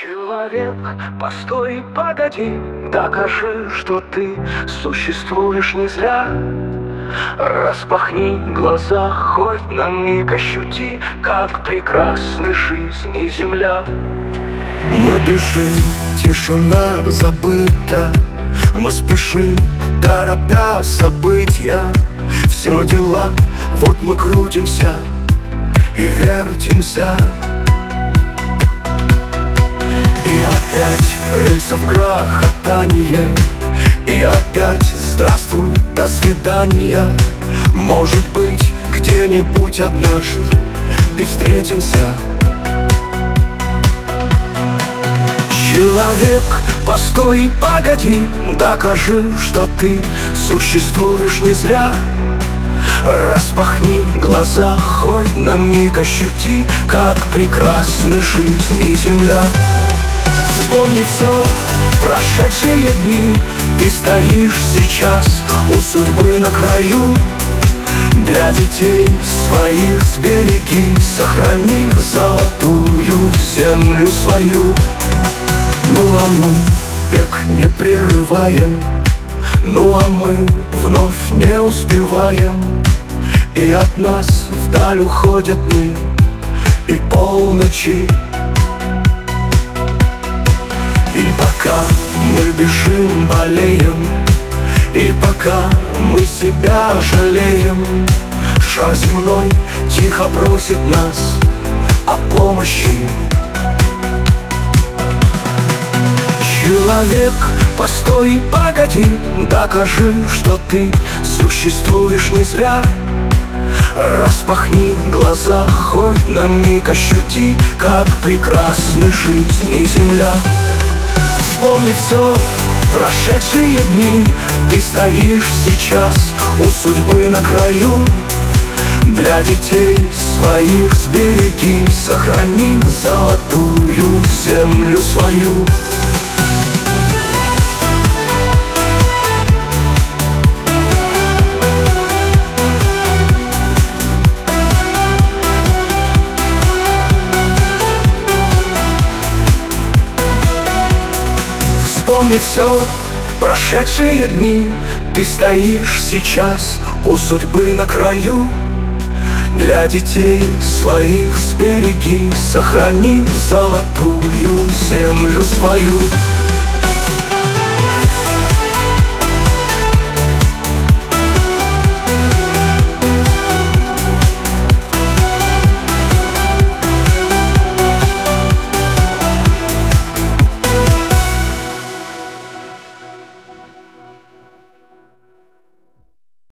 Человек, постой, погоди, докажи, что ты существуешь не зря. Распахни глаза, хоть на миг ощути, как прекрасна жизнь и земля. Мы бежим, тишина забыта, мы спешим, торопя события. Все дела, вот мы крутимся и вертимся. И опять рельсов грохотание, и опять здравствуй, до свидания. Может быть, где-нибудь однажды и встретимся. Человек, постой, погоди, докажи, что ты существуешь не зря. Распахни глаза, хоть на миг ощути, как прекрасна жизнь и земля. Вспомни все, прошедшие дни, ты стоишь сейчас у судьбы на краю. Для детей своих сбереги, сохрани золотую землю свою. Ну а мы бег не прерываем, ну а мы вновь не успеваем. И от нас вдаль уходят дни и полночи. И пока мы бежим, болеем, и пока мы себя жалеем, шар земной тихо просит нас о помощи. Человек, постой, погоди, докажи, что ты существуешь не зря. Распахни глаза, хоть на миг ощути, как прекрасна жизнь и земля. Вспомни все, прошедшие дни, ты стоишь сейчас у судьбы на краю. Для детей своих сбереги, сохрани золотую землю свою. Вспомни все, прошедшие дни, ты стоишь сейчас у судьбы на краю. Для детей своих сбереги, сохрани золотую землю свою.